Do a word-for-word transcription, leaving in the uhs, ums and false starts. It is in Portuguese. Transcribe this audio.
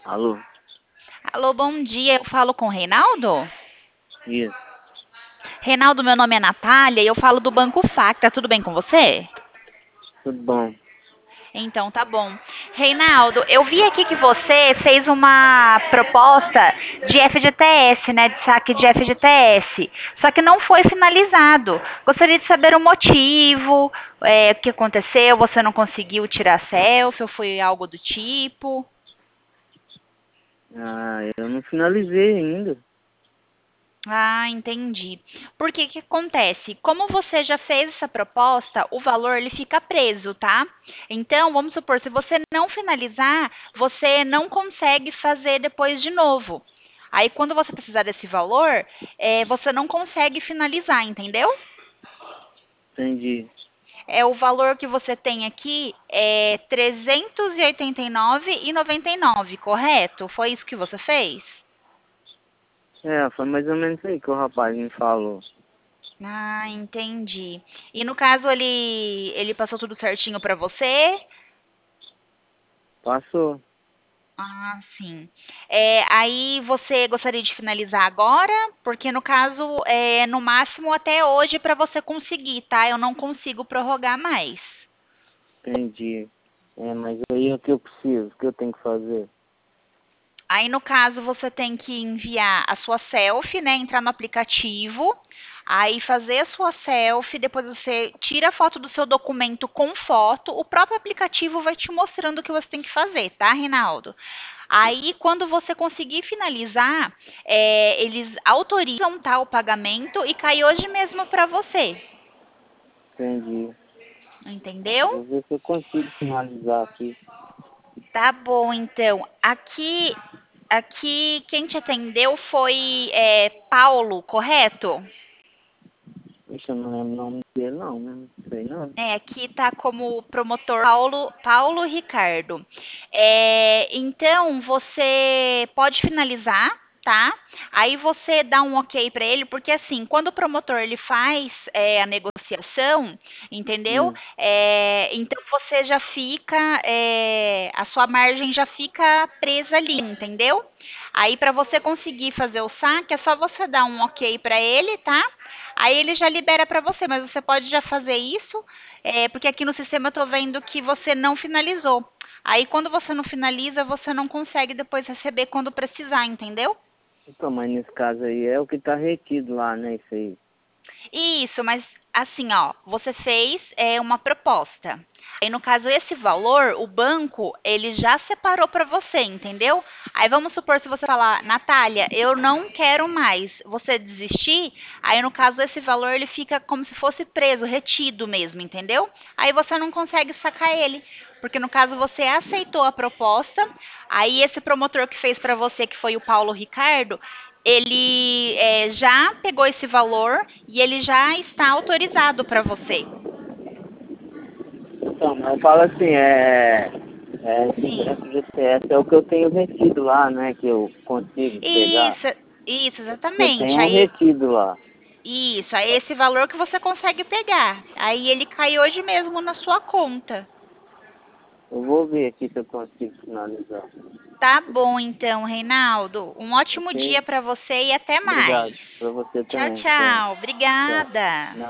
Alô? Alô, bom dia. Eu falo com o Reinaldo? Isso, Reinaldo, meu nome é Natália e eu falo do Banco F A C. Tá tudo bem com você? tudo bom. Então, tá bom. Reinaldo, eu vi aqui que você fez uma proposta de F G T S, né? De saque de F G T S. Só que não foi finalizado. Gostaria de saber o motivo, é, o que aconteceu. Você não conseguiu tirar selfie ou foi algo do tipo? Ah, eu não finalizei ainda. Ah, entendi. Porque que acontece? Como você já fez essa proposta, o valor ele fica preso, tá? Então, vamos supor, se você não finalizar, você não consegue fazer depois de novo. Aí, quando você precisar desse valor, é, você não consegue finalizar, entendeu? Entendi. É o valor que você tem aqui é trezentos e oitenta e nove e noventa e nove, correto? Foi isso que você fez? É, foi mais ou menos isso aí que o rapaz me falou. Ah, entendi. E no caso ele ele passou tudo certinho para você? Passou. Ah, sim. É, aí você gostaria de finalizar agora? Porque no caso é no máximo até hoje para você conseguir, tá? Eu não consigo prorrogar mais. Entendi. É, mas aí é o que eu preciso, o que eu tenho que fazer. Aí, no caso, você tem que enviar a sua selfie, né? Entrar no aplicativo, aí fazer a sua selfie, depois você tira a foto do seu documento com foto. O próprio aplicativo vai te mostrando o que você tem que fazer, tá, Rinaldo? Aí, quando você conseguir finalizar, é, eles autorizam tá, o pagamento e cai hoje mesmo para você. Entendi. Eu Entendeu? vou ver se eu consigo finalizar aqui. Tá bom, então. Aqui, aqui quem te atendeu foi é, Paulo, correto? Ixi, eu não lembro o nome dele não, né? Não sei não. É, aqui tá como promotor Paulo, Paulo Ricardo. É, então, você pode finalizar, tá? Aí você dá um ok para ele, porque assim, quando o promotor ele faz é, a negociação, entendeu? Hum, É, então você já fica, é, a sua margem já fica presa ali, entendeu? Aí para você conseguir fazer o saque, é só você dar um ok para ele, tá? Aí ele já libera para você, mas você pode já fazer isso é, porque aqui no sistema eu tô vendo que você não finalizou. Aí quando você não finaliza, você não consegue depois receber quando precisar, entendeu? então, mas nesse caso aí é o que tá retido lá, né? Isso aí. Isso, mas assim, ó, você fez é, uma proposta. Aí, no caso, esse valor, o banco, ele já separou para você, entendeu? Aí, vamos supor, se você falar, Natália, eu não quero mais, você desistir, aí, no caso, esse valor, ele fica como se fosse preso, retido mesmo, entendeu? Aí, você não consegue sacar ele, porque, no caso, você aceitou a proposta, aí, esse promotor que fez para você, que foi o Paulo Ricardo, ele é, já pegou esse valor e ele já está autorizado para você. Então, mas eu falo assim, é... É, esse Sim. F G T S é o que eu tenho retido lá, né? Que eu consigo pegar. Isso, isso, Porque tem exatamente. um Aí, retido lá. isso, aí esse valor que você consegue pegar. Aí ele cai hoje mesmo na sua conta. Eu vou ver aqui se eu consigo finalizar. Tá bom, então, Reinaldo. Um ótimo Ok? dia para você e até Obrigado. mais. Pra você Tchau, também. Tchau. tchau. Tchau. Obrigada.